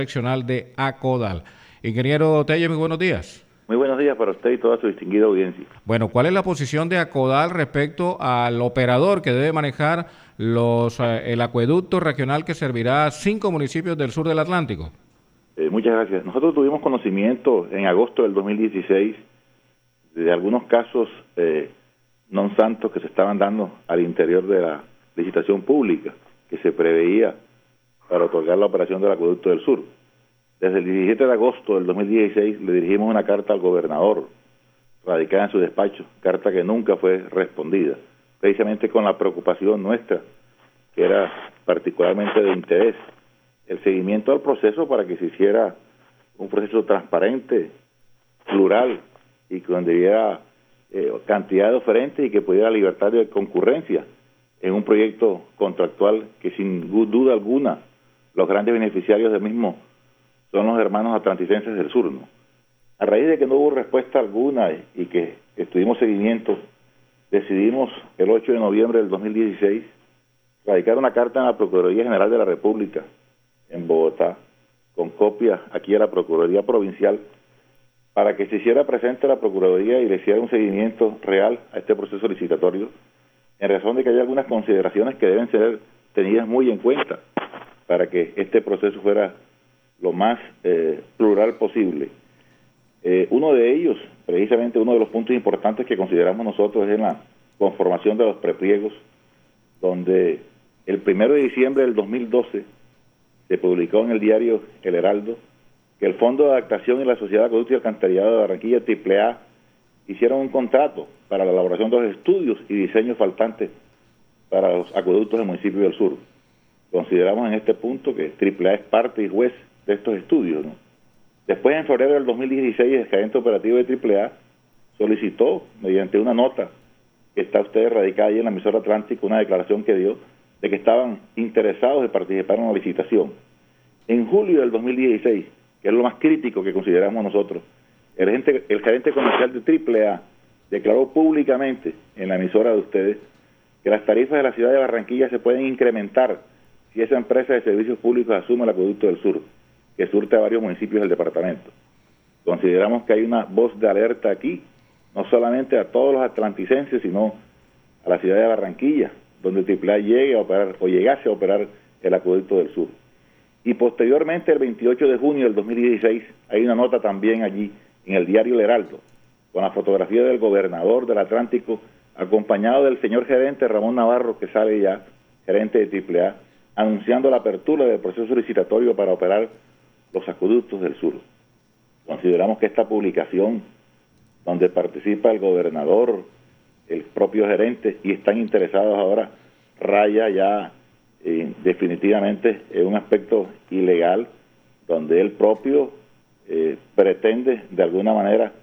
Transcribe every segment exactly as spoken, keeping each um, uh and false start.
seccional de ACODAL. Ingeniero Telles, muy buenos días. Muy buenos días para usted y toda su distinguida audiencia. Bueno, ¿cuál es la posición de ACODAL respecto al operador que debe manejar los eh, el acueducto regional que servirá a cinco municipios del sur del Atlántico? Eh, muchas gracias. Nosotros tuvimos conocimiento en agosto del dos mil dieciséis de algunos casos eh, non santos que se estaban dando al interior de la licitación pública que se preveía para otorgar la operación del acueducto del sur. Desde el diecisiete de agosto del dos mil dieciséis le dirigimos una carta al gobernador, radicada en su despacho, carta que nunca fue respondida, precisamente con la preocupación nuestra, que era particularmente de interés, el seguimiento del proceso para que se hiciera un proceso transparente, plural, y que donde hubiera eh, cantidad de oferentes y que pudiera libertad de concurrencia en un proyecto contractual que sin duda alguna los grandes beneficiarios del mismo son los hermanos atlanticenses del sur, ¿no? A raíz de que no hubo respuesta alguna y que estuvimos seguimiento, decidimos el ocho de noviembre del dos mil dieciséis radicar una carta en la Procuraduría General de la República en Bogotá, con copia aquí a la Procuraduría Provincial, para que se hiciera presente la Procuraduría y le hiciera un seguimiento real a este proceso licitatorio, en razón de que hay algunas consideraciones que deben ser tenidas muy en cuenta para que este proceso fuera lo más eh, plural posible. Eh, uno de ellos, precisamente uno de los puntos importantes que consideramos nosotros, es en la conformación de los prepliegos, donde el primero de diciembre del dos mil doce se publicó en el diario El Heraldo que el Fondo de Adaptación y la Sociedad de Acueducto y Alcantarillado de Barranquilla, triple A, hicieron un contrato para la elaboración de los estudios y diseños faltantes para los acueductos del municipio del sur. Consideramos en este punto que triple A es parte y juez de estos estudios, ¿no? Después, en febrero del dos mil dieciséis, el gerente operativo de triple A solicitó, mediante una nota que está usted radicada ahí en la emisora Atlántico, una declaración que dio de que estaban interesados de participar en la licitación. En julio del dos mil dieciséis, que es lo más crítico que consideramos nosotros, el gerente, el gerente comercial de triple A declaró públicamente en la emisora de ustedes que las tarifas de la ciudad de Barranquilla se pueden incrementar si esa empresa de servicios públicos asume el acueducto del sur, que surte a varios municipios del departamento. Consideramos que hay una voz de alerta aquí, no solamente a todos los atlanticenses, sino a la ciudad de Barranquilla, donde triple A llegue a operar o llegase a operar el acueducto del sur. Y posteriormente, el veintiocho de junio del dos mil dieciséis, hay una nota también allí en el diario El Heraldo, con la fotografía del gobernador del Atlántico, acompañado del señor gerente Ramón Navarro, que sale ya, gerente de triple A, anunciando la apertura del proceso licitatorio para operar los acueductos del sur. Consideramos que esta publicación, donde participa el gobernador, el propio gerente, y están interesados ahora, raya ya eh, definitivamente en un aspecto ilegal, donde él propio eh, pretende de alguna manera,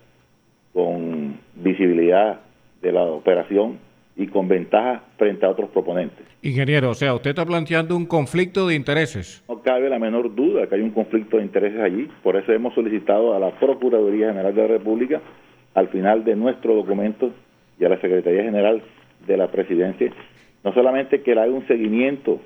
con visibilidad de la operación y con ventaja frente a otros proponentes. Ingeniero, o sea, usted está planteando un conflicto de intereses. No cabe la menor duda que hay un conflicto de intereses allí, por eso hemos solicitado a la Procuraduría General de la República, al final de nuestro documento, y a la Secretaría General de la Presidencia, no solamente que le haga un seguimiento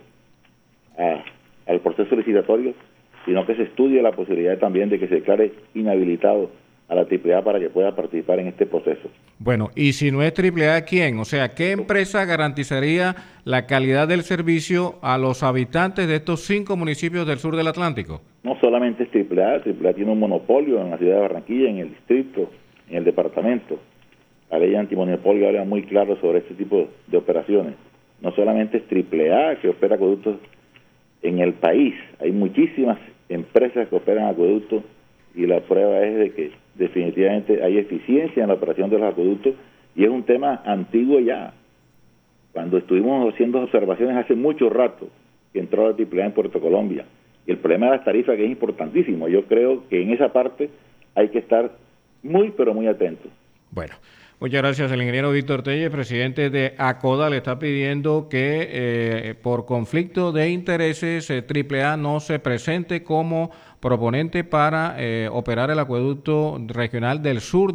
a, al proceso licitatorio, sino que se estudie la posibilidad también de que se declare inhabilitado a la triple A para que pueda participar en este proceso. Bueno, y si no es triple A, ¿quién? O sea, ¿qué empresa garantizaría la calidad del servicio a los habitantes de estos cinco municipios del sur del Atlántico? No solamente es triple A, triple A tiene un monopolio en la ciudad de Barranquilla, en el distrito, en el departamento. La ley antimonopolio habla muy claro sobre este tipo de operaciones. No solamente es triple A que opera acueductos en el país, hay muchísimas empresas que operan acueductos y la prueba es de que definitivamente hay eficiencia en la operación de los acueductos y es un tema antiguo ya. Cuando estuvimos haciendo observaciones hace mucho rato que entró la triple A en Puerto Colombia y el problema de las tarifas, que es importantísimo, yo creo que en esa parte hay que estar muy pero muy atentos. Bueno, muchas gracias. El ingeniero Víctor Telles, presidente de ACODAL, le está pidiendo que eh, por conflicto de intereses eh, triple A no se presente como proponente para eh, operar el acueducto regional del sur